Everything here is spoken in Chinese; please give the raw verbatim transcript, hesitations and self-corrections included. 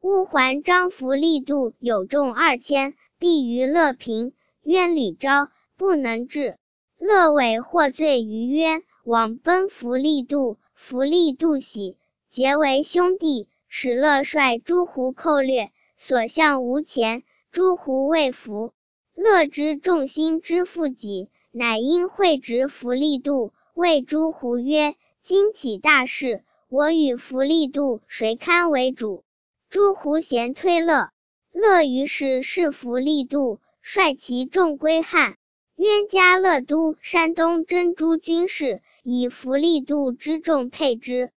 乌桓张符力度有众二千，必于乐平，冤屡招，不能治。乐委获罪于曰：往奔符力度，符力度喜，结为兄弟，使乐率诸胡寇掠，所向无前，诸胡未服。乐知众心之负己，乃因会执符力度，谓诸胡曰：今起大事，我与符力度谁堪为主？诸胡咸推乐。乐于是是符力度，率其众归汉。渊嘉乐都山东真诸军事，以符力度之众配之。